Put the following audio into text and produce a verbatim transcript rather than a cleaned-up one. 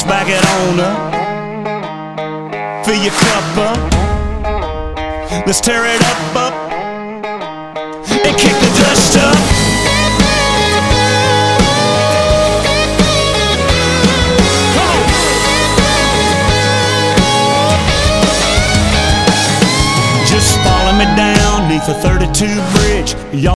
back it on up. Fill your cup up. Let's tear it up, up, and kick the dust up. Come on. Just follow me down 'neath the thirty-two bridge. Y'all